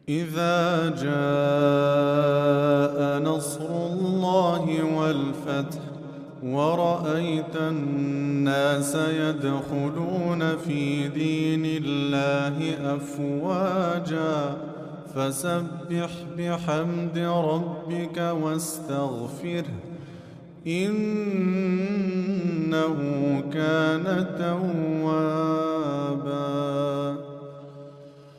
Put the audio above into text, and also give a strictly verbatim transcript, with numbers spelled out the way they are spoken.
إذا جاء نصر الله والفتح ورأيت الناس يدخلون في دين الله أفواجا فسبح بحمد ربك واستغفره إنه كان توابا.